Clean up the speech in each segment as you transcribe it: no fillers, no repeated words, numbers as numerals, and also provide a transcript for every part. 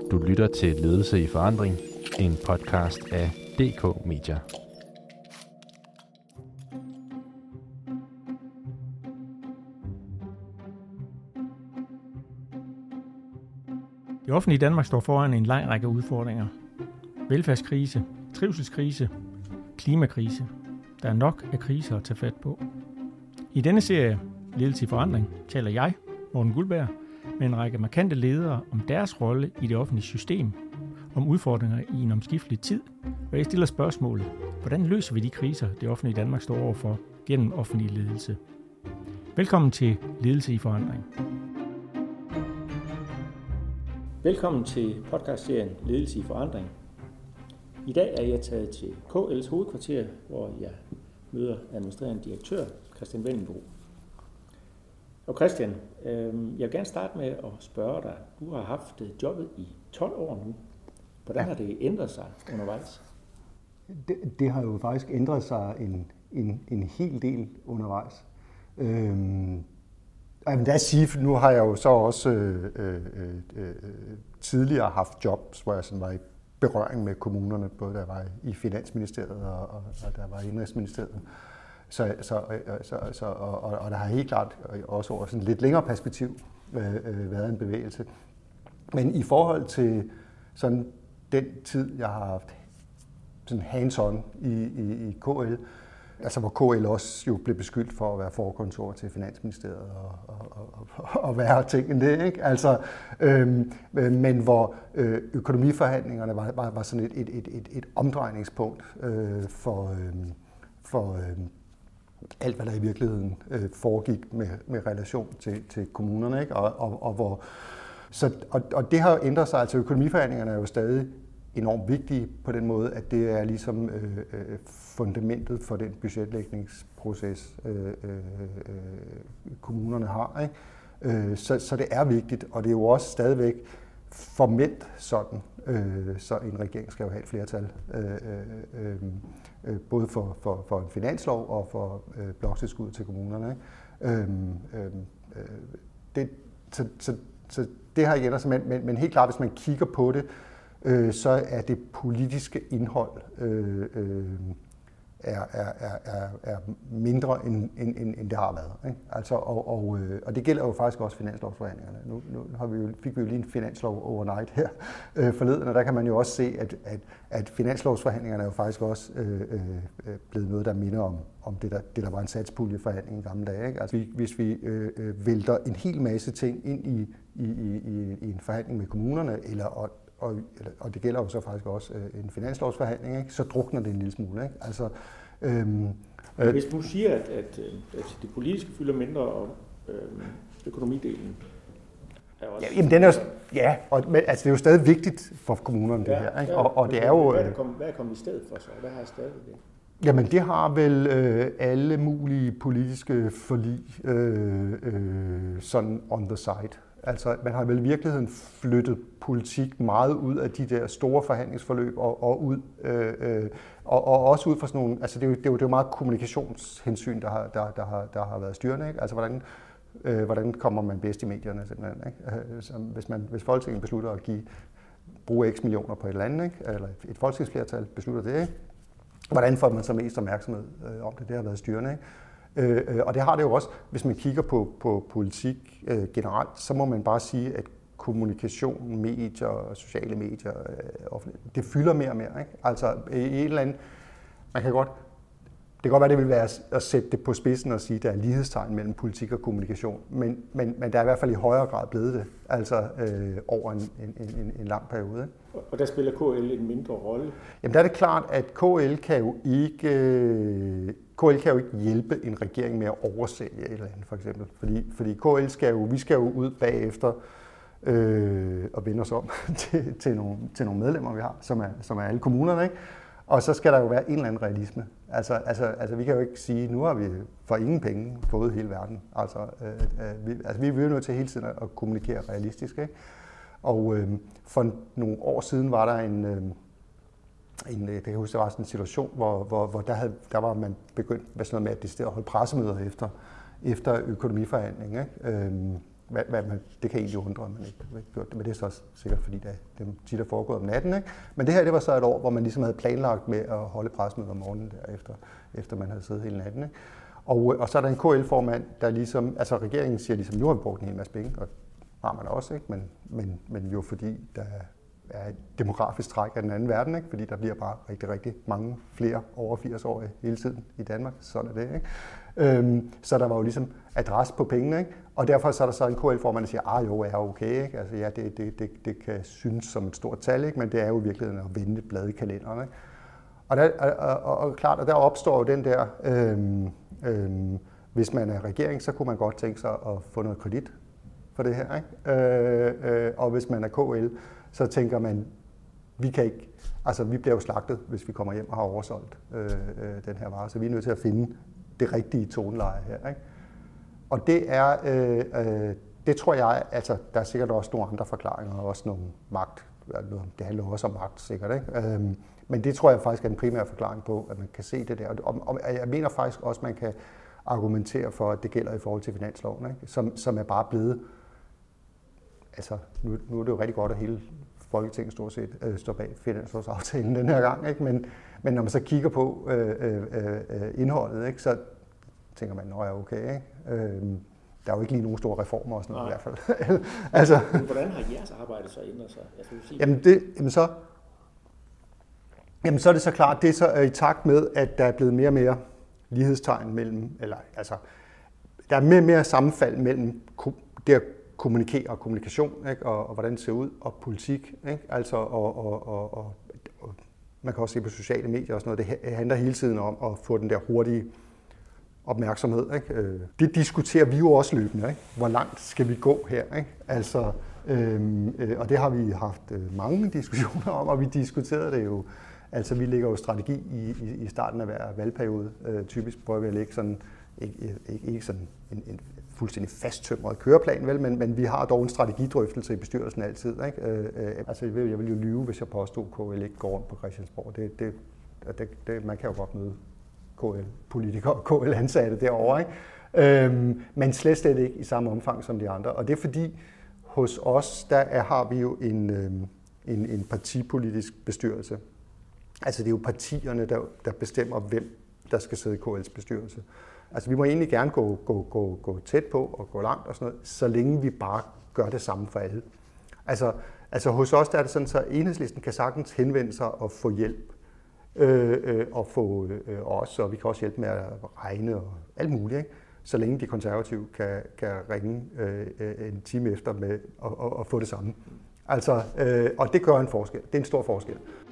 Du lytter til Ledelse i Forandring, en podcast af DK Media. Det offentlige Danmark står foran en lang række udfordringer. Velfærdskrise, trivselskrise, klimakrise. Der er nok af kriser at tage fat på. I denne serie, Ledelse i Forandring, taler jeg, Morten Guldberg, med en række markante ledere om deres rolle i det offentlige system, om udfordringer i en omskiftelig tid, og jeg stiller spørgsmålet, hvordan løser vi de kriser, det offentlige Danmark står overfor gennem offentlig ledelse? Velkommen til Ledelse i Forandring. Velkommen til podcastserien Ledelse i Forandring. I dag er jeg taget til KL's hovedkvarter, hvor jeg møder administrerende direktør Christian Vendelbo. Og Christian, jeg vil gerne starte med at spørge dig. Du har haft jobbet i 12 år nu. Hvordan har det ændret sig undervejs? Det har jo faktisk ændret sig en hel del undervejs. Jeg vil da sige, nu har jeg jo så også tidligere haft jobs, hvor jeg sådan var i berøring med kommunerne, både da jeg var i Finansministeriet og da jeg var i Indenrigsministeriet. Og der har helt klart også over sådan lidt længere perspektiv været en bevægelse. Men i forhold til sådan den tid, jeg har haft sådan hands-on i KL, altså hvor KL også jo blev beskyldt for at være forkontor til Finansministeriet og værre ting end det, ikke? Altså, men hvor økonomiforhandlingerne var sådan et omdrejningspunkt for alt, hvad der i virkeligheden foregik med relation til kommunerne, ikke? Og det har ændret sig. Altså økonomiforhandlingerne er jo stadig enormt vigtige på den måde, at det er ligesom fundamentet for den budgetlægningsproces, kommunerne har, ikke? Så det er vigtigt, og det er jo også stadigvæk formelt sådan, så en regering skal jo have et flertal, både for en finanslov og for bloktilskud til kommunerne, ikke? Så det har ikke ændret sig, men helt klart, hvis man kigger på det, så er det politiske indhold er mindre end det har været, ikke? Altså, og det gælder jo faktisk også finanslovsforhandlingerne. Nu fik vi jo lige en finanslov overnight her forleden, og der kan man jo også se, at finanslovsforhandlingerne er jo faktisk også blevet noget, der minder om det der var en satspuljeforhandling i gamle dage, ikke? Altså, hvis vi vælter en hel masse ting ind i en forhandling med kommunerne, og det gælder jo så faktisk også en finanslovsforhandling, ikke? Så drukner det en lille smule, ikke? Altså, hvis du siger, at det politiske fylder mindre, og økonomidelen er også... Jamen, den er jo, altså, det er jo stadig vigtigt for kommunerne, det her, ikke? Og det er jo... Hvad er kommet i stedet for så? Hvad har stadig det? Jamen, det har vel alle mulige politiske forlig sådan on the side. Altså, man har vel i virkeligheden flyttet politik meget ud af de der store forhandlingsforløb og også ud fra sådan nogle, altså det er jo meget kommunikationshensyn, der har været styrende, ikke? Altså, hvordan kommer man bedst i medierne, simpelthen, ikke? Hvis Folketinget beslutter at bruge x millioner på et eller andet, ikke? Eller et folketingsflertal beslutter det, ikke? Hvordan får man så mest opmærksomhed om det? Det har været styrende, ikke? Og det har det jo også, hvis man kigger på politik generelt, så må man bare sige, at kommunikation, medier, sociale medier, det fylder mere og mere, ikke? Altså et eller andet, det kan godt være, det vil være at sætte det på spidsen og sige, at der er lighedstegn mellem politik og kommunikation, men der er i hvert fald i højere grad blevet det, altså over en lang periode, ikke? Og der spiller KL en mindre rolle? Jamen der er det klart, at KL kan jo ikke hjælpe en regering med at oversælge et eller andet, for eksempel. Fordi KL vi skal jo ud bagefter og vende os om til nogle medlemmer, vi har, som er alle kommunerne, ikke? Og så skal der jo være en eller anden realisme. Altså vi kan jo ikke sige, nu har vi for ingen penge fået hele verden. Vi er jo nødt til hele tiden at kommunikere realistisk, ikke? Og for nogle år siden var der det kan jeg huske, der var sådan en situation, hvor der var man begyndt med sådan noget med at holde pressemøder efter økonomiforhandling, ikke? det kan egentlig undre, at man ikke gjort det, men det er så sikkert, fordi det tit er foregået om natten. Ikke? Men det her, det var så et år, hvor man ligesom havde planlagt med at holde pressemøde om morgenen derefter, efter man havde siddet hele natten. Ikke? Og så er der en KL-formand, der ligesom, altså regeringen siger ligesom, nu har vi brugt en hel masse penge, og har man også, ikke? Men jo fordi der er et demografisk træk af den anden verden, ikke? Fordi der bliver bare rigtig, rigtig mange flere over 80-årige hele tiden i Danmark. Sådan er det, ikke? Så der var jo ligesom adresse på pengene, ikke? Og derfor så er der så en KL-formand, der siger, jo, er okay, ikke? Altså ja, det kan synes som et stort tal, ikke? Men det er jo i virkeligheden at vende et blad i kalenderen, ikke? Og klart, og der opstår jo den der, hvis man er regering, så kunne man godt tænke sig at få noget kredit for det her, ikke? Og hvis man er KL, så tænker man, vi kan ikke, altså vi bliver jo slagtet, hvis vi kommer hjem og har oversolgt den her vare, så vi er nødt til at finde det rigtige toneleje her, ikke? Og det er, det tror jeg, altså der er sikkert også nogle andre forklaringer, og også nogle magt, det handler også om magt sikkert, ikke? Men det tror jeg faktisk er den primære forklaring på, at man kan se det der, og jeg mener faktisk også, at man kan argumentere for, at det gælder i forhold til finansloven, ikke? Som er bare blevet, altså nu er det jo rigtig godt, at hele Folketinget stort set står bag finanslovsaftalen den her gang, ikke? Men når man så kigger på indholdet, ikke, så tænker man, nå ja, okay, ikke? Der er jo ikke lige nogen store reformer og sådan noget i hvert fald. Altså, men hvordan har jeres arbejde så ændret sig? Jamen så er det så klart, det er så i takt med, at der er blevet mere og mere lighedstegn mellem, eller altså, der er mere og mere sammenfald mellem det at kommunikere og kommunikation, ikke? Og hvordan det ser ud, og politik, ikke? Altså, og man kan også se på sociale medier og sådan noget, det handler hele tiden om at få den der hurtige opmærksomhed, ikke? Det diskuterer vi jo også løbende, ikke? Hvor langt skal vi gå her, ikke? Altså, og det har vi haft mange diskussioner om, og vi diskuterede det jo. Altså, vi lægger jo strategi i starten af hver valgperiode. Typisk prøver vi at lægge sådan, ikke sådan en fuldstændig fasttømret køreplan, vel? Men vi har dog en strategidrøftelse i bestyrelsen altid, ikke? Altså, jeg vil jo lyve, hvis jeg påstod, at KL ikke går rundt på Christiansborg. Man kan jo godt møde KL-politikere og KL-ansatte derovre, ikke? Men slet ikke i samme omfang som de andre. Og det er fordi, hos os, der har vi jo en partipolitisk bestyrelse. Altså det er jo partierne, der bestemmer, hvem der skal sidde i KL's bestyrelse. Altså vi må egentlig gerne gå tæt på og gå langt og sådan noget, så længe vi bare gør det samme for alle. Altså hos os der er det sådan, så Enhedslisten kan sagtens henvende sig og få hjælp. Og få os, og vi kan også hjælpe med at regne og alt muligt, ikke? Så længe de konservative kan ringe en time efter med og få det samme. Altså, og det gør en forskel. Det er en stor forskel.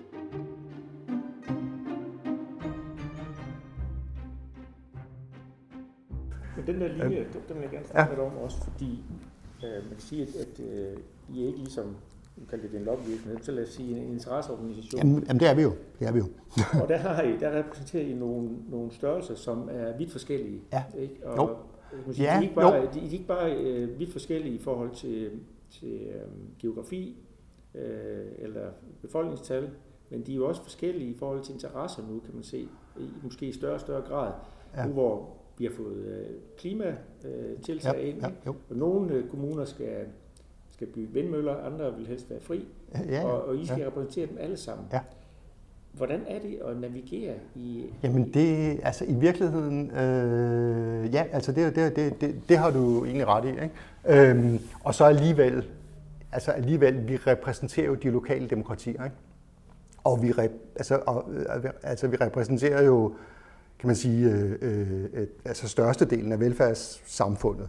Men den der linje, den vil jeg gerne snakke lidt om også, fordi man kan sige, at I er ikke ligesom, nu kalder det en lobbyvirksomhed, så lad os sige en interesseorganisation. Jamen det er vi jo. Og der repræsenterer I nogle størrelser, som er vidt forskellige. Ja. Ikke? Og de er ikke bare vidt forskellige i forhold til geografi eller befolkningstal, men de er jo også forskellige i forhold til interesser nu, kan man se, måske i større og større grad. Nu hvor vi har fået klimatiltag ind, og nogle kommuner skal bygge vindmøller, andre vil helst være fri, og I skal repræsentere dem alle sammen. Ja. Hvordan er det at navigere i... Jamen det, altså i virkeligheden, altså det har du egentlig ret i, ikke? Og så alligevel, vi repræsenterer jo de lokale demokratier, ikke? Og vi repræsenterer jo, kan man sige, altså størstedelen af velfærdssamfundet,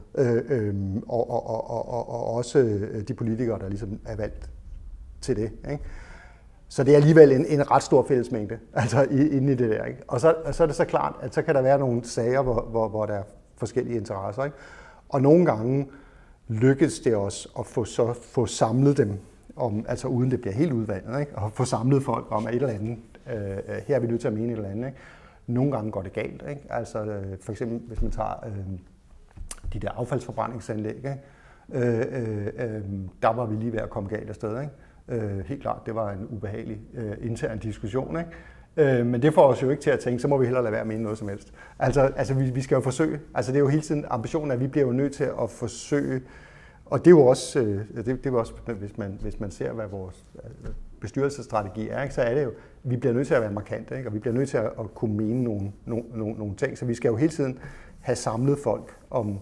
og også de politikere, der ligesom er valgt til det, ikke? Så det er alligevel en ret stor fællesmængde, altså inde i det der, ikke? Og så er det så klart, at så kan der være nogle sager, hvor der er forskellige interesser, ikke? Og nogle gange lykkes det også at få samlet dem, altså uden det bliver helt udvandet, ikke? Og få samlet folk om et eller andet. Her er vi nødt til at mene et eller andet, ikke? Nogle gange går det galt, ikke? Altså for eksempel, hvis man tager de der affaldsforbrændingsanlæg, ikke? Der var vi lige ved at komme galt afsted, ikke? Helt klart, det var en ubehagelig intern diskussion, ikke? Men det får os jo ikke til at tænke, så må vi hellere lade være med noget som helst. Altså vi skal jo forsøge, altså det er jo hele tiden ambitionen, at vi bliver jo nødt til at forsøge Og det er jo også, det er også hvis man ser, hvad vores bestyrelsesstrategi er, ikke, så er det jo, vi bliver nødt til at være markante, ikke, og vi bliver nødt til at kunne mene nogle ting. Så vi skal jo hele tiden have samlet folk om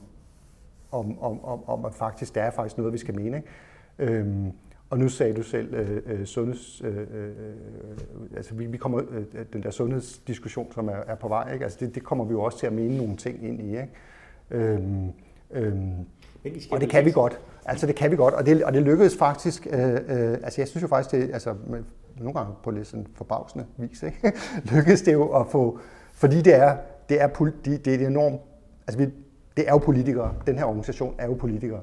at faktisk, der er faktisk noget, vi skal mene. Ikke? Og nu sagde du selv altså vi kommer den der sundhedsdiskussion, som er på vej, ikke? Altså det kommer vi jo også til at mene nogle ting ind i, ikke? Og det kan vi godt. Altså det kan vi godt, og det lykkedes faktisk. Altså jeg synes jo faktisk det, altså nogle gange på lidt sådan forbavsende vis, ikke? Lykkedes det jo at få, fordi det er enormt. Altså det er jo politikere. Den her organisation er jo politikere.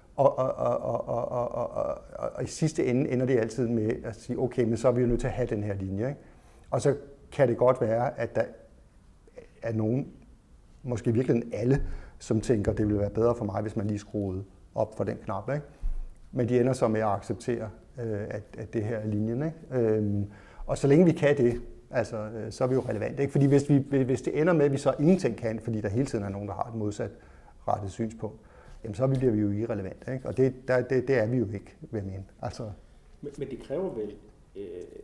Og i sidste ende ender det altid med at sige, okay, men så er vi jo nødt til at have den her linje. Ikke? Og så kan det godt være, at der er nogen, måske virkelig alle, som tænker, at det ville være bedre for mig, hvis man lige skruede op for den knap. Ikke? Men de ender så med at acceptere, at det her er linjen. Ikke? Og så længe vi kan det, altså, så er vi jo relevante. Ikke? Fordi hvis det ender med, at vi så ingenting kan, fordi der hele tiden er nogen, der har et modsat rettet synspunkt, jamen så bliver vi jo irrelevant, ikke? Og det er vi jo ikke, vil jeg mene. Altså. Men det kræver vel en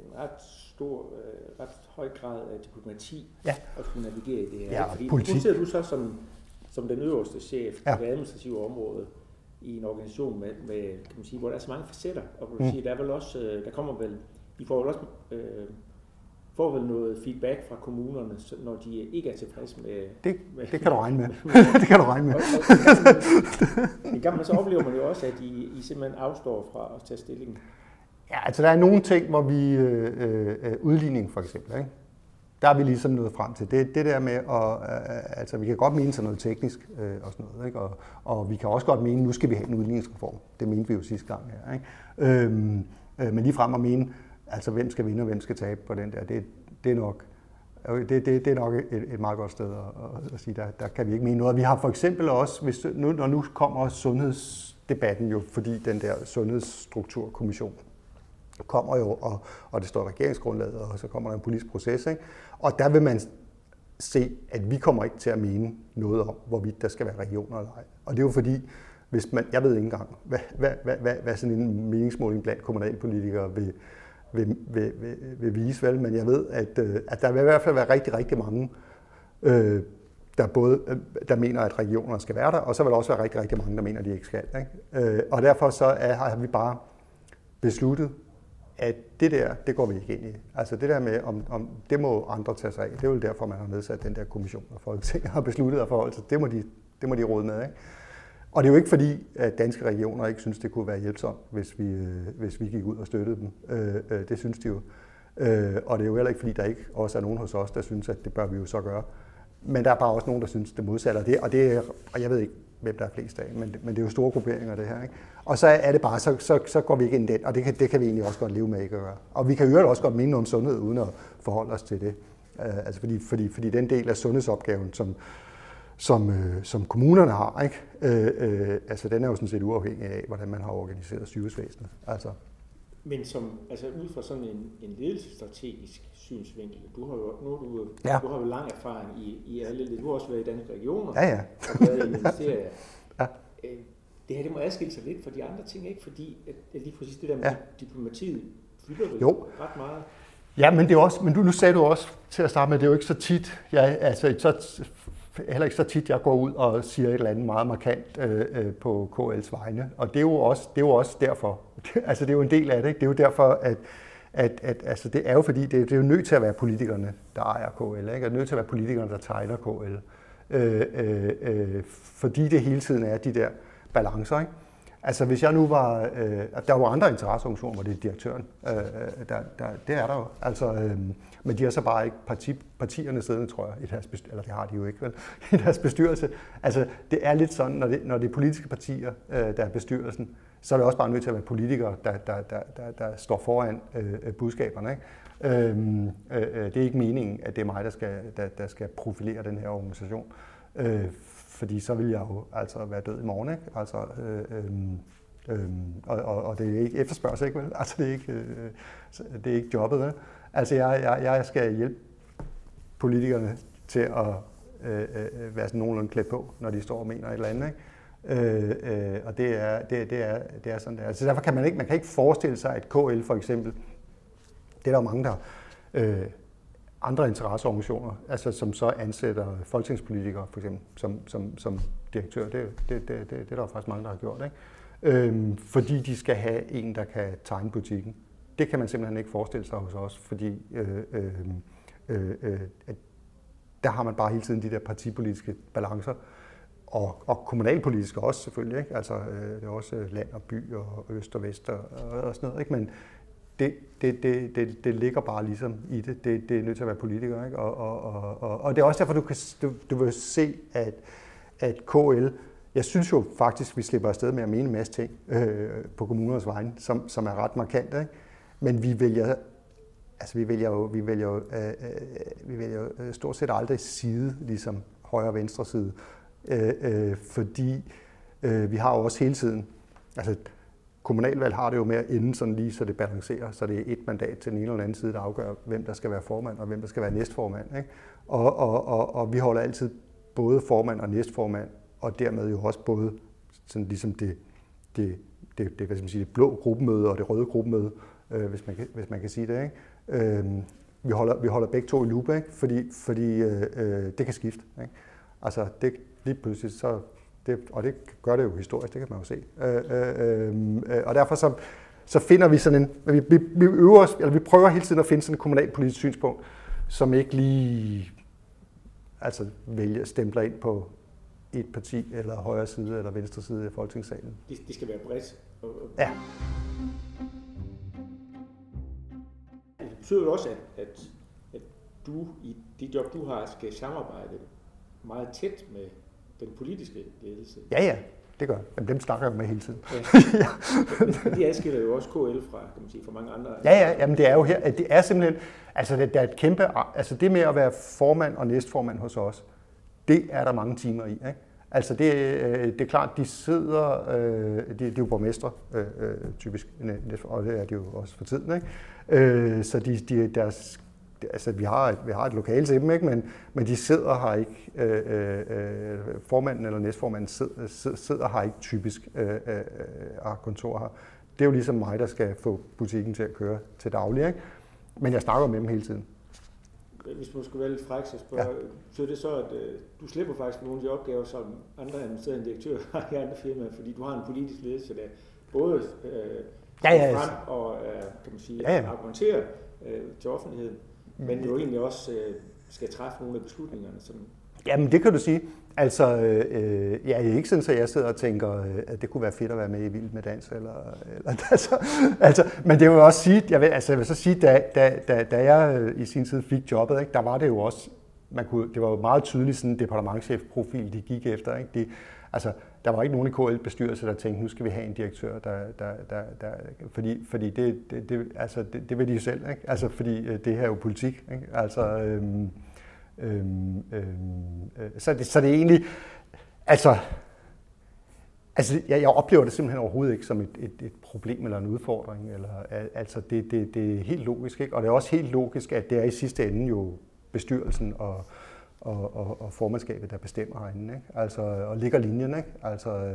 ret høj grad af diplomati at kunne navigere i det her. Ja, fordi politik. nu sidder du så som den øverste chef på det administrative område i en organisation med kan man sige, hvor der er så mange facetter, og hvor du siger, der er vel også, der kommer vel, I får vel også får vel noget feedback fra kommunerne, når de ikke er tilfredse med... Det kan du regne med. Det kan du regne med. En gang så oplever man jo også, at I simpelthen afstår fra at tage stilling. Ja, altså der er nogle ting, hvor vi... udligning for eksempel, ikke? Der er vi ligesom nået frem til. Det der med at... altså vi kan godt mene sådan noget teknisk og sådan noget, ikke? Og vi kan også godt mene, nu skal vi have en udligningsreform. Det mente vi jo sidste gang her, ikke? Men lige frem at mene... Altså, hvem skal vinde, og hvem skal tabe på den der, det er nok et meget godt sted at sige, der kan vi ikke mene noget. Vi har for eksempel også, når nu kommer sundhedsdebatten jo, fordi den der sundhedsstrukturkommission kommer jo, og det står i regeringsgrundlaget, og så kommer der en politisk proces, ikke? Og der vil man se, at vi kommer ikke til at mene noget om, hvorvidt der skal være regioner eller ej. Og det er jo fordi, jeg ved ikke engang, hvad sådan en meningsmåling blandt kommunalpolitikere vil vise, vel, men jeg ved, at der vil i hvert fald være rigtig, rigtig mange, der mener, at regionerne skal være der, og så vil der også være rigtig, rigtig mange, der mener, at de ikke skal. Ikke? Og derfor så har vi bare besluttet, at det går vi ikke ind i. Altså det der med, om det må andre tage sig af, det er jo derfor, man har nedsat den der kommission, og Folketinget har besluttet at forholde sig. Det må de råde med, ikke? Og det er jo ikke fordi, at danske regioner ikke synes, det kunne være hjælpsomt, hvis vi gik ud og støttede dem. Det synes de jo. Og det er jo heller ikke fordi, der ikke også er nogen hos os, der synes, at det bør vi jo så gøre. Men der er bare også nogen, der synes, det modsatte af det. Og jeg ved ikke, hvem der er flest af, men det er jo store grupperinger, det her. Ikke? Og så er det bare, så går vi ikke ind i den, og det kan vi egentlig også godt leve med ikke at gøre. Og vi kan jo også godt mene noget om sundhed, uden at forholde os til det. Altså fordi den del af sundhedsopgaven, som kommunerne har, ikke? Altså den er jo sådan set uafhængig af, hvordan man har organiseret sygehusvæsenet. Altså. Men ud fra sådan en ledelsesstrategisk synsvinkel, du har jo lang erfaring i alle, du har også været i danske regioner, ja. og været i ministerier. Ja. Det her, det må adskille sig lidt fra de andre ting, ikke? Fordi at lige præcis det der med diplomatiet fylder jo ret meget. Ja, men det er også, men nu sagde du også til at starte med, det er jo ikke så tit, heller ikke så tit, jeg går ud og siger et eller andet meget markant på KL's vegne. Og det er jo også derfor. Altså det er jo en del af det, ikke? Det er jo derfor, at altså det er jo fordi, det er jo nødt til at være politikerne, der ejer KL, ikke? Det er nødt til at være politikerne, der tegner KL. Fordi det hele tiden er de der balancer, ikke? Altså hvis jeg nu var, der var andre interesseorganisationer, hvor det er direktøren, det er der jo, altså, men de har så bare ikke partierne siddende, tror jeg, eller det har de jo ikke, vel, i deres bestyrelse. Altså det er lidt sådan, når det er politiske partier, der er bestyrelsen, så er det også bare nødt til at være politikere, der står foran budskaberne, ikke? Det er ikke meningen, at det er mig, der skal profilere den her organisation. Fordi så vil jeg jo altså være død i morgen, ikke? Altså, og det er ikke efterspørgsel, ikke vel? Altså det er ikke jobbet, vel? Altså jeg skal hjælpe politikerne til at være sådan nogenlunde klædt på, når de står og mener et eller andet, Og det er sådan der. Altså derfor kan man kan ikke forestille sig, at KL for eksempel, det er der jo mange, der andre interesseorganisationer, altså som så ansætter folketingspolitikere for eksempel som direktør. Det er der faktisk mange, der har gjort, ikke? Fordi de skal have en, der kan tegne butikken. Det kan man simpelthen ikke forestille sig hos os, fordi der har man bare hele tiden de der partipolitiske balancer, og kommunalpolitiske også selvfølgelig, ikke? Altså det er også land og by og øst og vest og sådan noget, ikke? Men det ligger bare ligesom i det. Det er nødt til at være politiker, ikke? Og det er også derfor, du vil se, at KL, jeg synes jo faktisk, vi slipper afsted med at mene en masse ting på kommunernes vegne, som er ret markante, ikke? Men vi vælger jo stort set aldrig side, ligesom højre og venstre side, fordi vi har jo også hele tiden, altså kommunalvalg har det jo med at ende sådan lige, så det balancerer, så det er et mandat til den ene eller anden side, der afgør, hvem der skal være formand og hvem der skal være næstformand, ikke? Og vi holder altid både formand og næstformand, og dermed jo også både sådan ligesom det hvad skal man sige, det blå gruppemøde og det røde gruppemøde, hvis man kan sige det, ikke? Vi holder begge to i loop, ikke? Fordi det kan skifte, ikke? Altså det lige pludselig så og det gør det jo historisk, det kan man jo se. Og derfor så finder vi sådan en, vi øver os, eller vi prøver hele tiden at finde sådan et kommunalpolitisk synspunkt, som ikke lige altså stempler ind på et parti, eller højre side, eller venstre side af Folketingssalen. Det skal være bredt. Ja. Det betyder jo også, at du i det job, du har, skal samarbejde meget tæt med den politiske ledelse. Ja, det gør. Jamen, dem snakker jeg med hele tiden. Ja. Men de adskiller jo også KL fra, kan man sige, fra mange andre. Ja, jamen det er jo her, at det er simpelthen, altså det er et kæmpe, altså det med at være formand og næstformand hos os, det er der mange timer i, ikke? Altså det er klart, de sidder, de er jo borgmestre typisk, og det er de jo også for tiden, ikke? Så deres, altså vi har et lokale til dem, ikke? Men de sidder her ikke, formanden eller næstformanden sidder her ikke typisk af kontor her. Det er jo ligesom mig, der skal få butikken til at køre til daglig, ikke? Men jeg snakker med dem hele tiden. Hvis man skulle være lidt fræk, så spørger, så er det så, at du slipper faktisk nogle af de opgaver, som andre administrerende direktører har i andre firmaer, fordi du har en politisk ledelse, der både frem og kan man sige, argumenterer til offentligheden, men jo egentlig også skal træffe nogle af beslutningerne. Jamen, det kan du sige. Altså, jeg er ikke sådan, at jeg sidder og tænker, at det kunne være fedt at være med i Vild med Dans, eller altså, men det vil jeg også sige, jeg vil så sige, da jeg i sin tid fik jobbet, ikke, der var det jo også, det var jo meget tydeligt sådan en departementschef-profil, de gik efter, ikke? Der var ikke nogen i KL-bestyrelse, der tænkte, nu skal vi have en direktør, fordi det vil de jo selv, ikke? Altså, fordi det her er jo politik, ikke? Altså, så det er egentlig, altså jeg oplever det simpelthen overhovedet ikke som et problem eller en udfordring, eller altså det er helt logisk, ikke? Og det er også helt logisk, at det er i sidste ende jo bestyrelsen og formandskabet, der bestemmer herinde, ikke? Altså, og ligger linjen, ikke? Altså,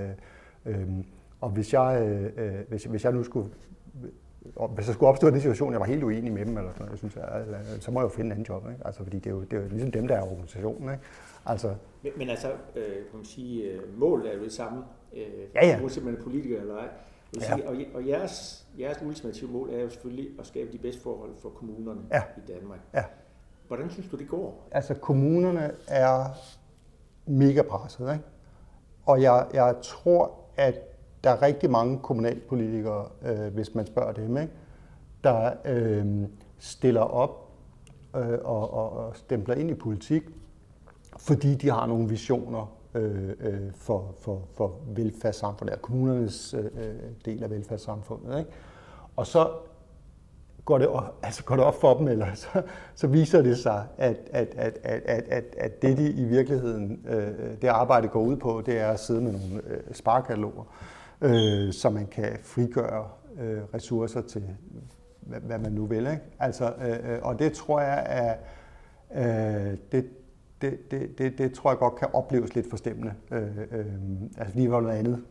og hvis jeg nu skulle, hvis der skulle opstå en situation, jeg var helt uenig med dem, eller sådan noget, jeg synes, så må jeg jo finde en anden job, ikke? Altså, fordi det er jo ligesom dem, der er organisationen, ikke? Altså, men altså, kan man sige, målet er jo det samme, uanset man er politiker eller ej. Sige, og jeres ultimative mål er jo selvfølgelig at skabe de bedste forhold for kommunerne i Danmark. Ja. Hvordan synes du, det går? Altså, kommunerne er mega presset, ikke? Og jeg tror, at der er rigtig mange kommunalpolitikere, hvis man spørger dem, ikke? Der stiller op og stempler ind i politik, fordi de har nogle visioner for velfærdssamfundet, eller kommunernes del af velfærdssamfundet, ikke? Og så går det op for dem, eller så viser det sig, at det de i virkeligheden, det arbejde går ud på, det er at sidde med nogle sparekataloger, så man kan frigøre ressourcer til, hvad man nu vil, ikke? Altså, og det tror jeg er, det tror jeg godt kan opleves lidt forstemmende. Altså lige var noget andet,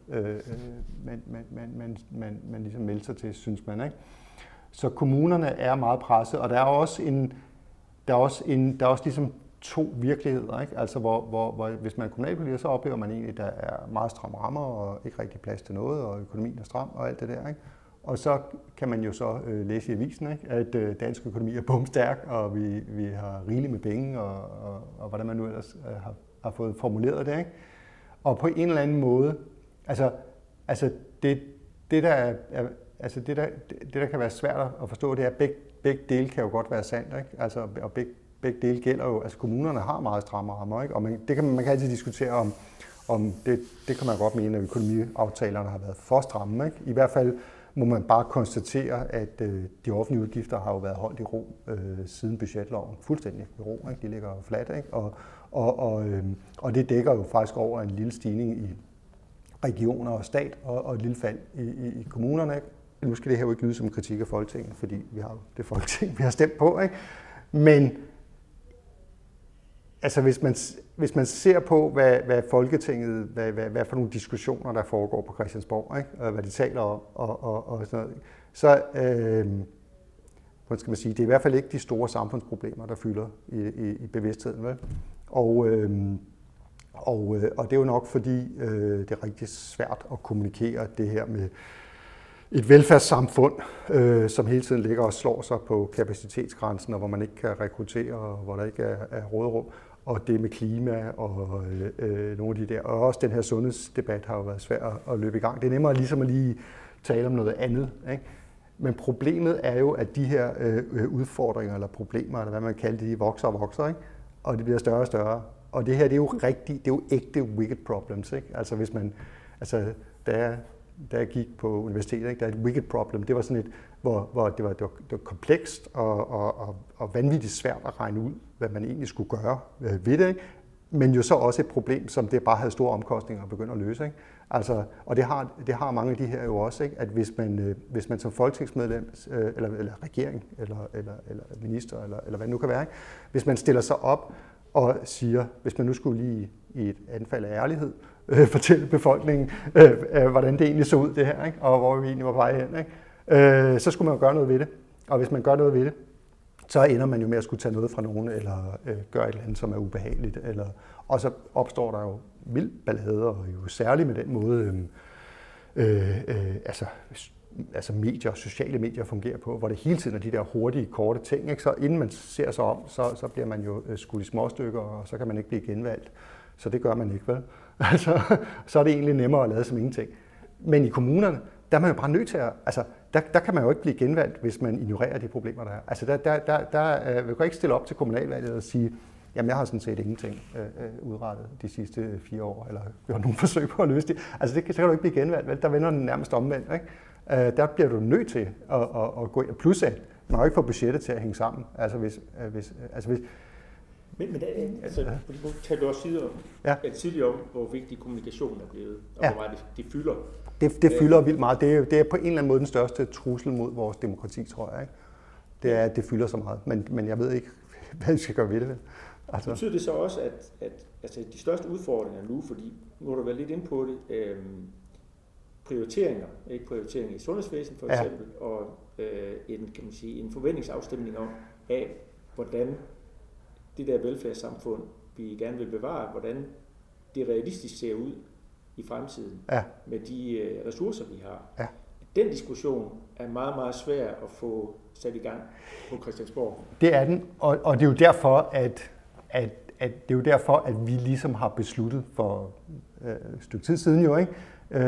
man ligesom melder sig til, synes man, ikke? Så kommunerne er meget presset, og der er også ligesom to virkeligheder, ikke? Altså hvor hvis man er kommunalpolitiker, så oplever man egentlig, at der er meget stramme rammer og ikke rigtig plads til noget, og økonomien er stram og alt det der, ikke? Og så kan man jo så læse i avisen, ikke? At dansk økonomi er bumstærk, og vi har rigeligt med penge, og hvordan man nu ellers har fået formuleret det, ikke? Og på en eller anden måde, altså det der kan være svært at forstå, det er, at begge dele kan jo godt være sandt, ikke? Altså, og begge dele gælder jo, altså kommunerne har meget stramme rammer, ikke? Og man kan altid diskutere om det kan man godt mene, at økonomiaftalerne har været for stramme, ikke? I hvert fald må man bare konstatere, at de offentlige udgifter har jo været holdt i ro siden budgetloven. Fuldstændig i ro, ikke? De ligger jo fladt, ikke? Og det dækker jo faktisk over en lille stigning i regioner og stat, og et lille fald i kommunerne, ikke? Nu skal det her jo ikke lyde som kritik af Folketinget, fordi vi har jo det Folketing, vi har stemt på, ikke? Men altså hvis man ser på, hvad Folketinget, hvad for nogle diskussioner, der foregår på Christiansborg, ikke? Og hvad de taler om, og sådan noget, så hvad skal man sige, det er i hvert fald ikke de store samfundsproblemer, der fylder i bevidstheden, vel? Og det er jo nok, fordi det er rigtig svært at kommunikere det her med et velfærdssamfund, som hele tiden ligger og slår sig på kapacitetsgrænsen, og hvor man ikke kan rekruttere, og hvor der ikke er råderum, og det med klima og nogle af de der. Og også den her sundhedsdebat har jo været svær at løbe i gang. Det er nemmere ligesom at lige tale om noget andet, ikke? Men problemet er jo, at de her udfordringer eller problemer, eller hvad man kalder de vokser og vokser, ikke? Og det bliver større og større. Og det her, det er jo ægte wicked problems, ikke? Altså da jeg gik på universitetet, ikke, der er et wicked problem. Det var sådan et, hvor det var komplekst og vanvittigt svært at regne ud, hvad man egentlig skulle gøre ved det, ikke? Men jo så også et problem, som det bare havde store omkostninger at begynde at løse, ikke? Altså, og det har mange af de her jo også, ikke? At hvis man som folketingsmedlem, eller regering, eller minister, eller hvad det nu kan være, ikke? Hvis man stiller sig op og siger, hvis man nu skulle lige i et anfald af ærlighed, fortælle befolkningen, hvordan det egentlig så ud det her, ikke? Og hvor vi egentlig var på vej hen, ikke? Så skulle man jo gøre noget ved det. Og hvis man gør noget ved det, så ender man jo med at skulle tage noget fra nogen, eller gøre et eller andet, som er ubehageligt. Og så opstår der jo vild ballade, og jo særligt med den måde, altså medier, sociale medier fungerer på, hvor det hele tiden er de der hurtige, korte ting, ikke? Så inden man ser sig om, så bliver man jo skudt i småstykker, og så kan man ikke blive genvalgt. Så det gør man ikke, vel? Altså, så er det egentlig nemmere at lade som ingenting. Men i kommunerne, der er man jo bare nødt til at... Altså, der kan man jo ikke blive genvalgt, hvis man ignorerer de problemer, der er. Altså, vi kan ikke stille op til kommunalvalget og sige, jamen, jeg har sådan set ingenting udrettet de sidste 4 år, eller gjort nogle forsøg på at løse det. Altså, så kan du ikke blive genvalgt, vel? Der vender den nærmest omvendt, ikke? Der bliver du nødt til at gå ind. Plus at man har jo ikke fået budgettet til at hænge sammen. Altså, hvis Men altså, nu talte du også tidligere om, hvor vigtig kommunikation er blevet, og hvor meget det fylder. Det fylder vildt meget. Det er på en eller anden måde den største trussel mod vores demokrati, tror jeg, ikke? Det er, at det fylder så meget. Men jeg ved ikke, hvad vi skal gøre ved det. Altså. Betyder det så også, at de største udfordringer nu, fordi nu har du været lidt inde på det, prioriteringer i sundhedsvæsenet for eksempel, og en forventningsafstemning af, hvordan det der velfærdssamfund, vi gerne vil bevare, hvordan det realistisk ser ud i fremtiden med de ressourcer, vi har. Ja. Den diskussion er meget, meget svær at få sat i gang på Christiansborg. Det er den, og det er jo derfor, at vi ligesom har besluttet for et stykke tid siden jo, ikke?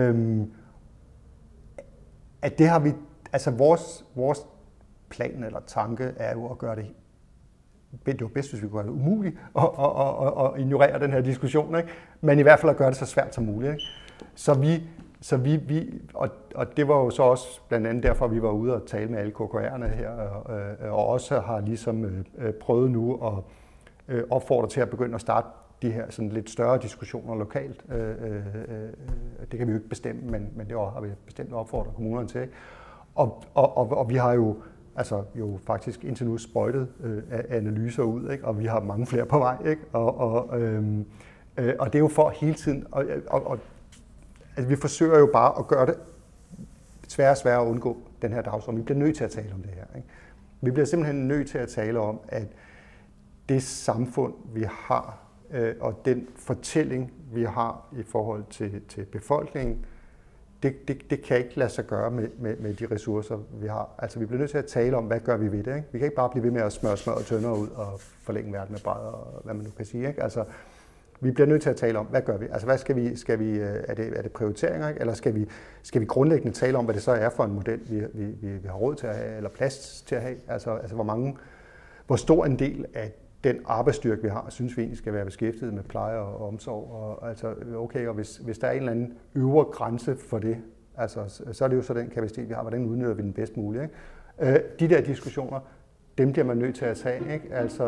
At det har vi, altså vores plan eller tanke er jo at gøre det. Det var bedst, hvis vi kunne gøre det umuligt og ignorere den her diskussion, ikke? Men i hvert fald at gøre det så svært som muligt, ikke? Så vi og det var jo så også blandt andet derfor, vi var ude og tale med alle KKR'erne her, og også har ligesom prøvet nu at opfordre til at begynde at starte de her sådan lidt større diskussioner lokalt. Det kan vi jo ikke bestemme, men det har vi bestemt opfordret kommunerne til, ikke? Og vi har jo altså jo faktisk indtil nu sprøjtet analyser ud, ikke? Og vi har mange flere på vej, ikke? Og det er jo for hele tiden, altså vi forsøger jo bare at gøre det sværere og sværere at undgå den her dagsorden. Vi bliver nødt til at tale om det her, ikke? Vi bliver simpelthen nødt til at tale om, at det samfund, vi har, og den fortælling, vi har i forhold til befolkningen, det kan ikke lade sig gøre med de ressourcer, vi har. Altså, vi bliver nødt til at tale om, hvad gør vi ved det, ikke? Vi kan ikke bare blive ved med at smøre og tønder ud og forlænge verden med brædder, og hvad man nu kan sige, ikke? Altså, vi bliver nødt til at tale om, hvad gør vi? Altså, hvad skal vi er det prioriteringer, ikke? Eller skal vi grundlæggende tale om, hvad det så er for en model, vi har råd til at have, eller plads til at have? Altså hvor stor en del af den arbejdsstyrke, vi har, synes vi egentlig skal være beskæftiget med pleje og omsorg. Og, altså, okay, og hvis der er en eller anden øvre grænse for det, altså, så er det jo så den kapacitet, vi har. Hvordan udnytter vi den bedst muligt, ikke? De der diskussioner, dem bliver man nødt til at tage, ikke? Altså,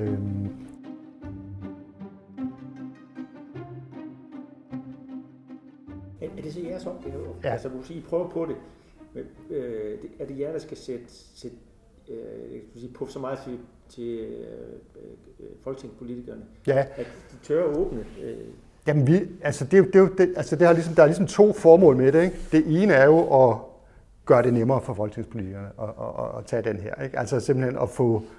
Er det så jeres opgave? Ja. Altså, du siger, I prøver på det. Men, er det jer, der skal sætte på så meget til folketingspolitikerne, ja. at de tør at åbne? Jamen der er ligesom to formål med det, ikke? Det ene er jo at gøre det nemmere for folketingspolitikerne at tage den her, ikke? Altså simpelthen at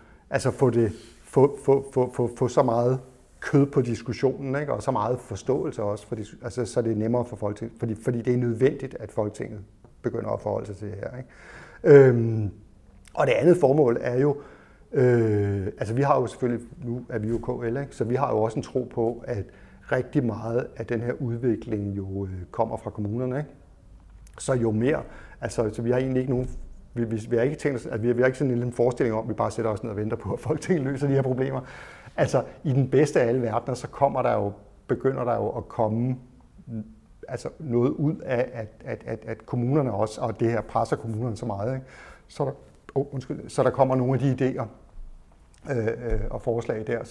få så meget kød på diskussionen, ikke? Og så meget forståelse også, så det er nemmere for Folketinget, fordi det er nødvendigt, at Folketinget begynder at forholde sig til det her, ikke? Og det andet formål er jo, altså vi har jo selvfølgelig, nu er vi jo KL, ikke? Så vi har jo også en tro på, at rigtig meget af den her udvikling jo kommer fra kommunerne, ikke? Så jo mere, altså så vi har egentlig ikke nogen, vi har ikke tænkt os, at vi har ikke sådan en lille forestilling om, at vi bare sætter os ned og venter på, at Folketinget løser de her problemer. Altså i den bedste af alle verdener, så begynder der jo at komme altså noget ud af, at kommunerne også, og det her presser kommunerne så meget, ikke? Så der kommer nogle af de idéer og forslag der,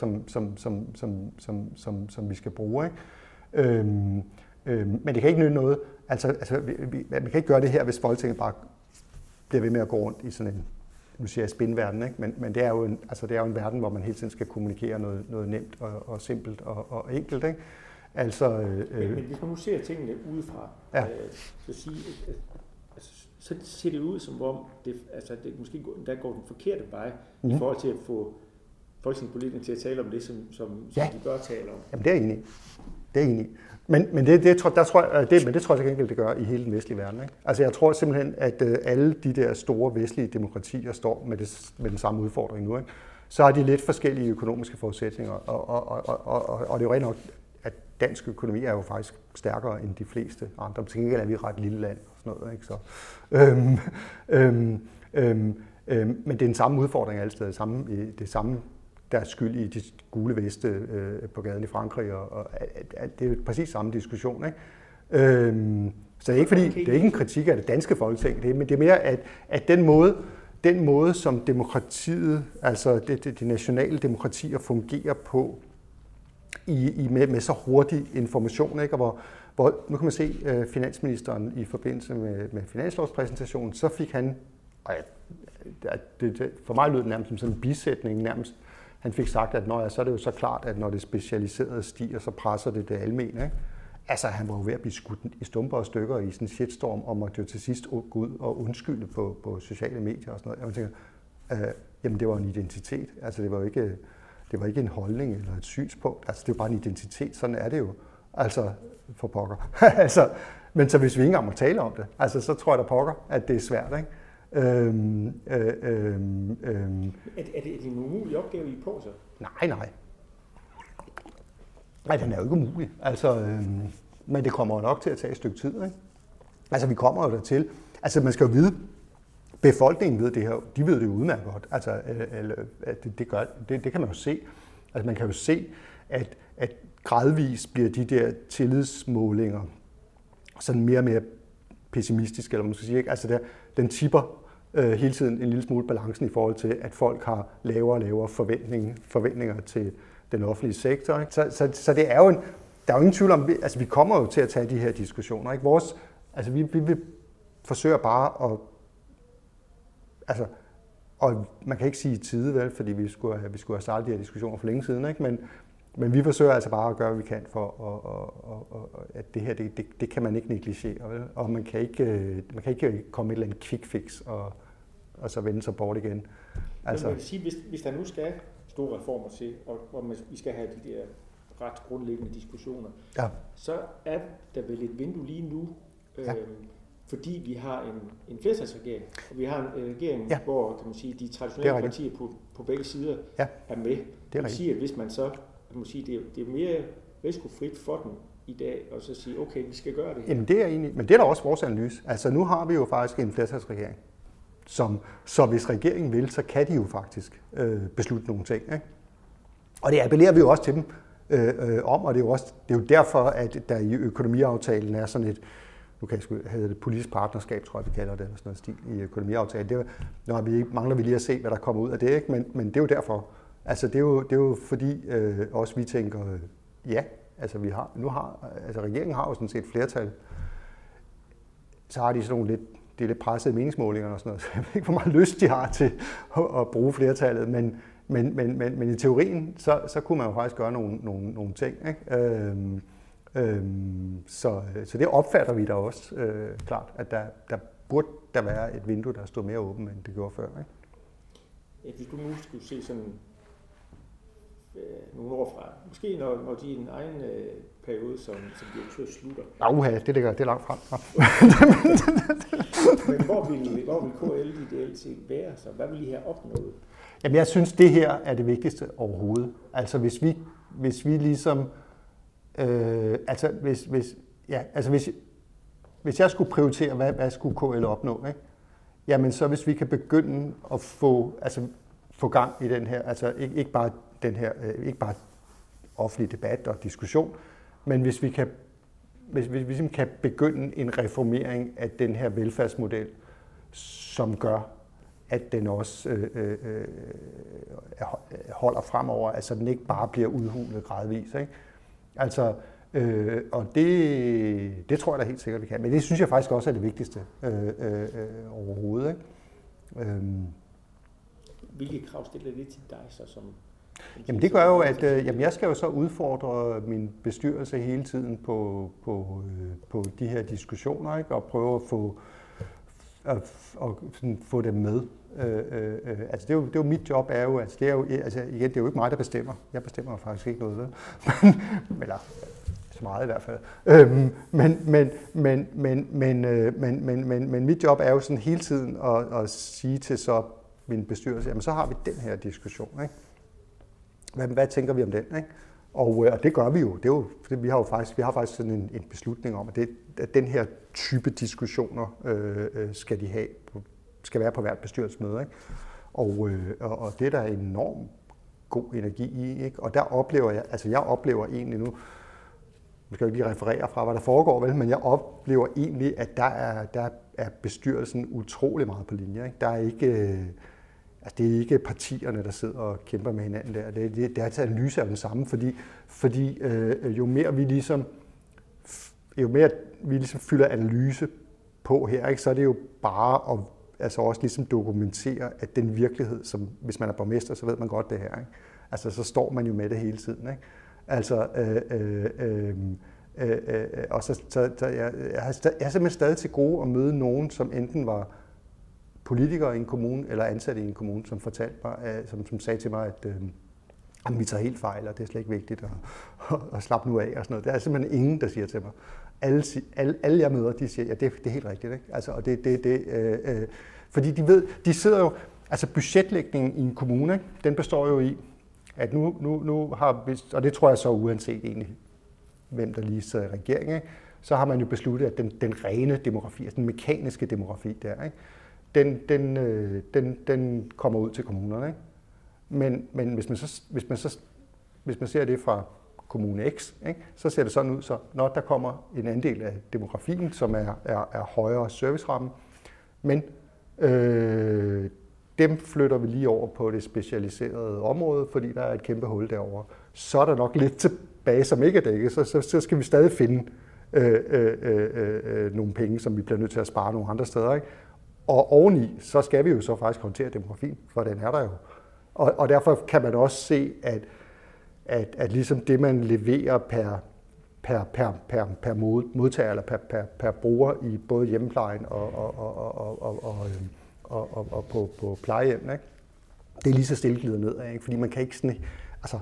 som vi skal bruge, ikke? Men det kan ikke nytte noget. Altså man kan ikke gøre det her, hvis Folketinget bare bliver ved med at gå rundt i sådan en, nu siger jeg spinverden, ikke? Men det er jo en verden, hvor man hele tiden skal kommunikere noget nemt og simpelt og enkelt, ikke? Altså, men hvis man nu ser tingene udefra, ja. Så ser det ud som om, det måske der går den forkerte vej i forhold til at få folketingspolitikerne til at tale om det, som de bør tale om. Jamen det er jeg enig i. Men det tror jeg til gengæld, det gør i hele den vestlige verden, ikke? Altså jeg tror simpelthen, at alle de der store vestlige demokratier står med den samme udfordring nu, ikke? Så har de lidt forskellige økonomiske forudsætninger, og det er jo rent nok, at dansk økonomi er jo faktisk stærkere end de fleste andre. Til gengæld er vi et ret lille land og sådan noget, ikke? Så, men det er den samme udfordring alle steder, det samme, der er skyld i de gule veste på gaden i Frankrig, og det er jo præcis samme diskussion, ikke? Så det er ikke fordi, det er ikke en kritik af det danske folketing, men det er mere, at den måde, som demokratiet, altså de nationale demokratier fungerer på, med så hurtig information, ikke? Og hvor nu kan man se finansministeren i forbindelse med finanslovspræsentationen, så fik han, for mig lød det nærmest som sådan en bisætning nærmest, han fik sagt, at så er det jo så klart, at når det specialiserede stiger, så presser det almene, ikke? Altså, han var jo ved at blive skudt i stumper og stykker i sådan en shitstorm, og måtte jo til sidst gå ud og undskylde på sociale medier og sådan noget. Og man tænker, jamen det var en identitet. Altså, det var ikke en holdning eller et synspunkt. Altså, det var bare en identitet. Sådan er det jo. Altså, for pokker. Altså, men så hvis vi ikke engang må tale om det, altså, så tror jeg da pokker, at det er svært, ikke? Er det en umulig opgave, I på så? Nej. Nej, den er jo ikke umulig. Altså, men det kommer jo nok til at tage et stykke tid, ikke? Altså, vi kommer jo dertil. Altså, man skal jo vide, befolkningen ved det her, de ved det jo udmærket godt. Altså, det kan man jo se. Altså, man kan jo se, at gradvist bliver de der tillidsmålinger sådan mere og mere pessimistiske, eller man skal sige, ikke? Altså, den tipper hele tiden en lille smule balancen i forhold til, at folk har lavere og lavere forventninger til den offentlige sektor, ikke? Så det er jo der er jo ingen tvivl om, altså vi kommer jo til at tage de her diskussioner, ikke? Vi vil forsøge bare at og man kan ikke sige i tide, vel, fordi vi skulle have startet de her diskussioner for længe siden, ikke? Men vi forsøger altså bare at gøre, hvad vi kan for, at det her, det kan man ikke negligere, vel? Og man kan ikke komme et eller andet quick fix og så vende sig bort igen. Altså, man kan sige, hvis der nu skal store reformer til, og hvor vi skal have de der ret grundlæggende diskussioner, ja, så er der vel et vindue lige nu, ja, fordi vi har en flertalsregering, og vi har en regering, ja, hvor kan man sige, de traditionelle partier på begge sider, ja, er med. Det vil sige, at hvis man så, kan man sige, det er mere risikofrit for dem i dag, og så sige, okay, vi skal gøre det her. Jamen det er egentlig, men det er da også vores analyse. Altså nu har vi jo faktisk en flertalsregering, så hvis regeringen vil, så kan de jo faktisk beslutte nogle ting, ikke? Og det appellerer vi jo også til dem om, og det er jo derfor, at der i økonomiaftalen er sådan et, nu kan jeg hedde det politisk partnerskab, tror jeg, vi kalder det, eller sådan noget stil i økonomiaftalen. Mangler vi lige at se, hvad der kommer ud af det, ikke? Men det er jo derfor. Altså det er jo fordi også vi tænker, ja, altså regeringen har jo sådan set flertal. Så har de sådan nogle lidt pressede meningsmålinger og sådan noget, så jeg ved ikke, hvor meget lyst de har til at bruge flertallet, men i teorien, så kunne man jo faktisk gøre nogle ting, ikke? Så det opfatter vi da også klart, at der burde der være et vindue, der stod mere åbent, end det gjorde før, ikke? Ja, hvis du nu skulle se sådan nogle år fra, måske når de i en egen periode som direktør slutter. Det er langt frem. Men hvor vil KL ideelt set være? Så hvad vil I have opnået? Jamen jeg synes, det her er det vigtigste overhovedet. Altså hvis vi ligesom hvis jeg skulle prioritere, hvad skulle KL opnå, ikke? Jamen så hvis vi kan begynde at få gang i den her, altså ikke bare offentlig debat og diskussion, men hvis vi kan begynde en reformering af den her velfærdsmodel, som gør, at den også holder fremover, altså den ikke bare bliver udhulet gradvis, ikke? Altså, og det tror jeg da helt sikkert, vi kan. Men det synes jeg faktisk også er det vigtigste overhovedet, ikke? Hvilke krav stiller det til dig så som? Jamen det gør jo, at jeg skal jo så udfordre min bestyrelse hele tiden på de her diskussioner, ikke? Og prøve at få dem med. Altså det er jo mit job det er jo ikke mig, der bestemmer. Jeg bestemmer faktisk ikke noget, eller så meget i hvert fald. Men mit job er jo sådan hele tiden at sige til så min bestyrelse, jamen så har vi den her diskussion, ikke? Hvad tænker vi om den, ikke? Og det gør vi jo. Det er jo vi har faktisk sådan en beslutning om, at den her type diskussioner skal være på hvert bestyrelsesmøde, ikke? Og det er der enormt god energi i, ikke? Og der oplever jeg oplever egentlig nu, jeg skal jo ikke lige referere fra, hvad der foregår, vel, men jeg oplever egentlig, at der er bestyrelsen utrolig meget på linje, ikke? Der er ikke, det er ikke partierne, der sidder og kæmper med hinanden der. Det er til analyse af den samme, fordi jo mere vi ligesom fylder analyse på her, ikke, så er det jo bare at også ligesom dokumentere, at den virkelighed, som hvis man er borgmester, så ved man godt det her, ikke? Altså så står man jo med det hele tiden, ikke? Altså og jeg har simpelthen stadig til gode at møde nogen, som enten var politikere i en kommune eller ansatte i en kommune, som fortalte mig, som sagde til mig, at vi tager helt fejl, og det er slet ikke vigtigt at slappe nu af og sådan noget. Der er simpelthen ingen, der siger til mig. Alle jeg møder, de siger, ja, det er helt rigtigt, ikke? Altså, og fordi de sidder jo, altså budgetlægningen i en kommune, ikke? Den består jo i, at nu har vi, og det tror jeg så uanset egentlig, hvem der lige sidder i regeringen, ikke? Så har man jo besluttet, at den rene demografi, altså den mekaniske demografi der, ikke? Den kommer ud til kommunerne, ikke? Men hvis man ser det fra kommune X, ikke, så ser det sådan ud, så når der kommer en andel af demografien, som er højere serviceramme, men dem flytter vi lige over på det specialiserede område, fordi der er et kæmpe hul derovre. Så er der nok lidt tilbage, som ikke er dækket, så skal vi stadig finde nogle penge, som vi bliver nødt til at spare nogle andre steder, ikke? Og oveni, så skal vi jo så faktisk håndtere demografien, for den er der jo. Og derfor kan man også se, at ligesom det, man leverer per modtager eller per bruger i både hjemmeplejen og på plejehjem, ikke? Det er lige så stille glider nedad, ikke? Fordi man kan ikke sådan, altså,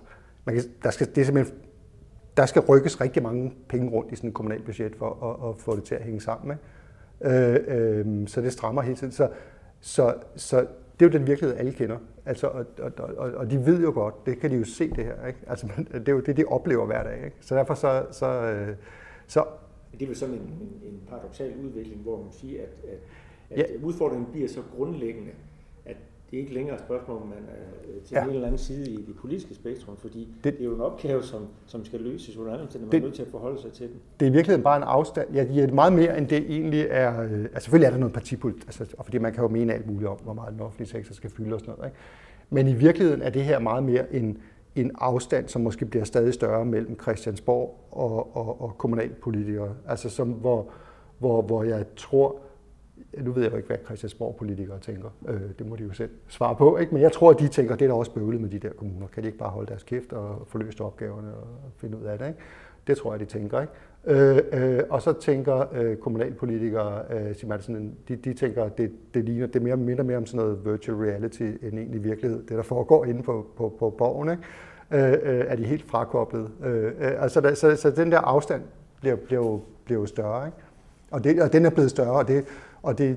der skal rykkes rigtig mange penge rundt i sådan et kommunalt budget for at få det til at hænge sammen, ikke? Så det strammer hele tiden. Så det er jo den virkelighed, alle kender. Altså, og de ved jo godt, det kan de jo se det her, ikke? Altså, det er jo det, de oplever hver dag, ikke? Så derfor så det er vel sådan en paradoksal udvikling, hvor man siger, at udfordringen bliver så grundlæggende, at det ikke længere er et spørgsmål, om man er til en eller anden side i det politiske spektrum, fordi det er jo en opgave, som skal løses, hvor man er nødt til at forholde sig til den. Det er i virkeligheden bare en afstand. Ja, det er meget mere, end det egentlig er. Altså selvfølgelig er der noget partipolitik, altså, fordi man kan jo mene alt muligt om, hvor meget den offentlige sektor skal fylde og sådan noget, ikke? Men i virkeligheden er det her meget mere en afstand, som måske bliver stadig større mellem Christiansborg og kommunalpolitikere. Altså som, hvor jeg tror, nu ved jeg jo ikke, hvad Christiansborg-politikere tænker. Det må de jo selv svare på, ikke? Men jeg tror, at de tænker, det er da også bøvlet med de der kommuner. Kan de ikke bare holde deres kæft og få løst opgaverne og finde ud af det, ikke? Det tror jeg, de tænker, ikke? Og så tænker kommunalpolitikere, de tænker, at det ligner, det minder mere om sådan noget virtual reality end egentlig virkelighed. Det, der foregår inde på borgen, ikke? Er de helt frakoblet. Så den der afstand bliver jo større, ikke? Og den er blevet større, og det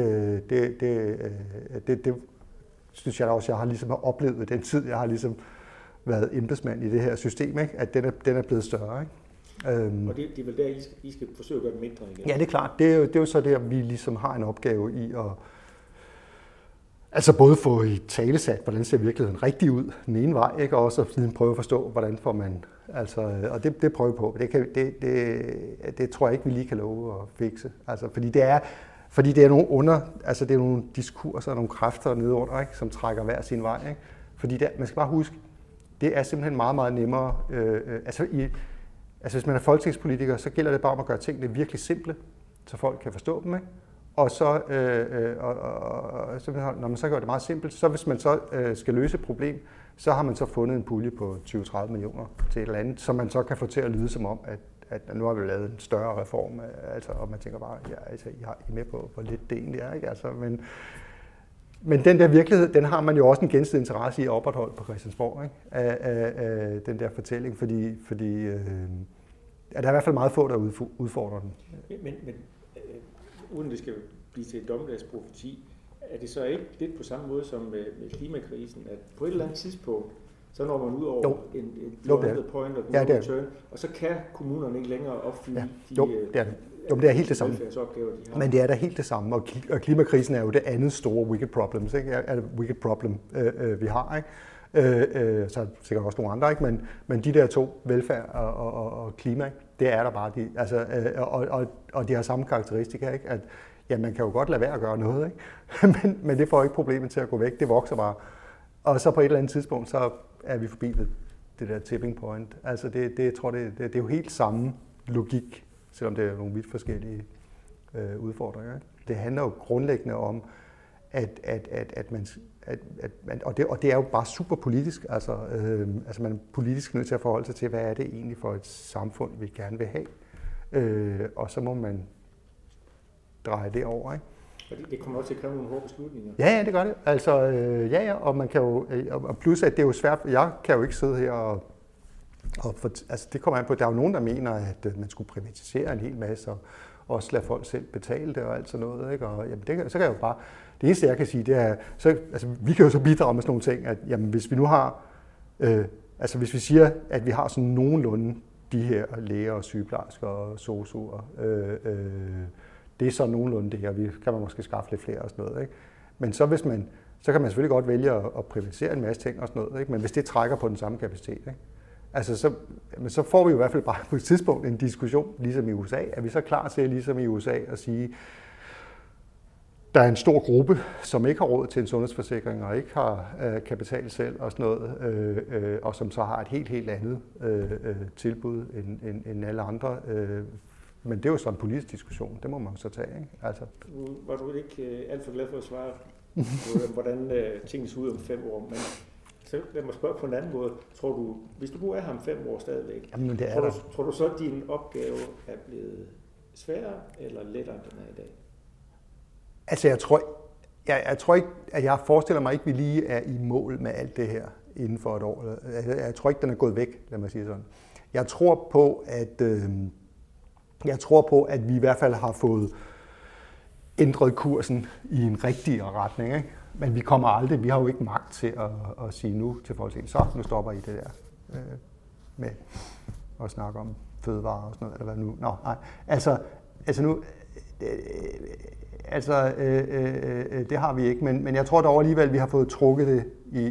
synes jeg også, jeg har ligesom oplevet den tid, jeg har ligesom været embedsmand i det her system, ikke? At den er blevet større, ikke? Og det er vel der, I skal forsøge at gøre det mindre igen? Ja, det er klart. Det er jo så der, vi ligesom har en opgave i at altså både få i talesat, hvordan ser virkeligheden rigtig ud den ene vej, ikke? Og også at prøve at forstå, hvordan får man, altså, og det prøver vi på. Det tror jeg ikke, vi lige kan love at fikse. Altså, fordi det er nogle diskurser og nogle kræfter nedenunder, ikke? Som trækker hver sin vej, ikke? Fordi man skal bare huske, det er simpelthen meget, meget nemmere. Altså hvis man er folketingspolitiker, så gælder det bare om at gøre tingene virkelig simple, så folk kan forstå dem, ikke? Og så, når man så gør det meget simpelt, så hvis man så skal løse et problem, så har man så fundet en pulje på 20-30 millioner til et eller andet, som man så kan få til at lyde som om, at nu har vi lavet en større reform, altså, og man tænker bare, ja, altså, I er med på, hvor lidt det egentlig er, ikke? Altså, men den der virkelighed, den har man jo også en gensidig interesse i at opretholde på Christiansborg, ikke? Af den der fortælling, fordi der er i hvert fald meget få, der udfordrer den. Men uden det skal blive til et dommedagsprofeti, er det så ikke lidt på samme måde som med klimakrisen, at på et eller andet tidspunkt, så når man ud over en point of no return, og så kan kommunerne ikke længere opfylde det er helt det samme. Men det er da helt det samme, og klimakrisen er jo det andet store wicked problems, ikke? Er det wicked problem, vi har, ikke? Så er der sikkert også nogle andre, ikke? Men de der to, velfærd og klima, ikke? Det er der bare, og de har samme karakteristika, ikke? At ja, man kan jo godt lade være at gøre noget, ikke? men det får ikke problemet til at gå væk, det vokser bare. Og så på et eller andet tidspunkt, så er vi forbi det der tipping point. Altså jeg tror, det er jo helt samme logik, selvom det er nogle vidt forskellige udfordringer, ikke? Det handler jo grundlæggende om, at man, og det er jo bare super politisk, altså man er politisk nødt til at forholde sig til, hvad er det egentlig for et samfund, vi gerne vil have, og så må man dreje det over, ikke? Og det kommer også til at kræve nogle hårde beslutninger. Ja, det gør det. Altså, og man kan jo, og plus at det er jo svært, jeg kan jo ikke sidde her altså det kommer an på, der er jo nogen, der mener, at man skulle privatisere en hel masse, og også lade folk selv betale det og alt sådan noget, ikke? Og jamen, så kan jeg jo bare, det eneste jeg kan sige, det er, så, altså vi kan jo så bidrage med sådan nogle ting, at jamen, hvis vi nu har, hvis vi siger, at vi har sådan nogenlunde de her læger og sygeplejersker og sosu'er, det er så nogenlunde det her, vi kan man måske skaffe lidt flere og sådan noget, ikke? Men så så kan man selvfølgelig godt vælge at privatisere en masse ting og sådan noget, ikke? Men hvis det trækker på den samme kapacitet, ikke? Altså så får vi jo i hvert fald bare på et tidspunkt en diskussion, ligesom i USA. Er vi så klar til, ligesom i USA, at sige, der er en stor gruppe, som ikke har råd til en sundhedsforsikring og ikke har kapital selv og sådan noget, og som så har et helt andet tilbud end alle andre Men det er jo sådan en politisk diskussion, det må man så tage, ikke? Altså. Nu var du ikke alt for glad for at svare på, hvordan tingene ser ud om 5 år, men så lad mig spørge på en anden måde. Tror du, hvis du nu er her om 5 år stadigvæk, Jamen, det tror du så, at din opgave er blevet sværere eller lettere, end den er i dag? Altså, jeg tror ikke, at jeg forestiller mig ikke, at vi lige er i mål med alt det her inden for et år. Jeg tror ikke, den er gået væk, lad mig sige sådan. Jeg tror på, at vi i hvert fald har fået ændret kursen i en rigtigere retning, ikke? Men vi har jo ikke magt til at sige nu til Folketinget, så nu stopper I det der med at snakke om fødevarer og sådan noget, eller hvad nu. Nå, nej. Det har vi ikke, men jeg tror dog alligevel, vi har fået trukket det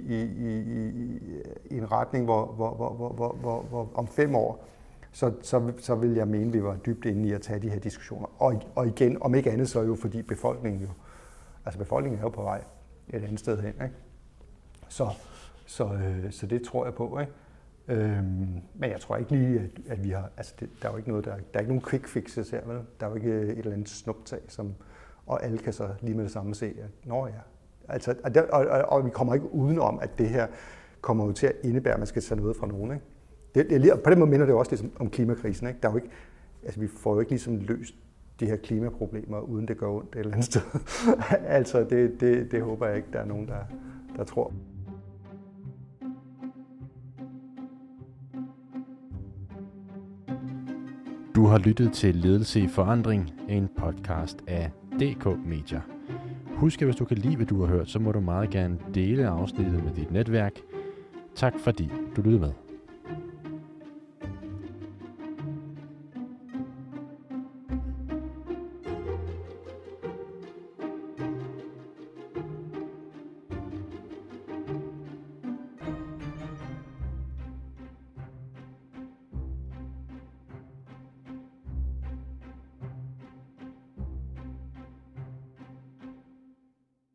i en retning, hvor om 5 år, så vil jeg mene, at vi var dybt inde i at tage de her diskussioner. Og igen, om ikke andet, så er jo fordi befolkningen er jo på vej et andet sted hen, ikke? Så det tror jeg på, ikke? Men jeg tror ikke lige, at vi har, altså der er jo ikke noget, der er ikke nogen quick fixes her, vel? Der er jo ikke et eller andet snuptag, og alle kan så lige med det samme se, at nå ja. Altså, og vi kommer ikke udenom, at det her kommer jo til at indebære, at man skal tage noget fra nogen, ikke? På den måde minder det jo også lidt om klimakrisen, ikke? Der er jo ikke, altså vi får jo ikke ligesom løst de her klimaproblemer, uden det går ondt et eller andet sted. Altså, det håber jeg ikke, der er nogen, der tror. Du har lyttet til Ledelse i Forandring, en podcast af DK Media. Husk, at hvis du kan lide, hvad du har hørt, så må du meget gerne dele afsnittet med dit netværk. Tak fordi du lyttede med.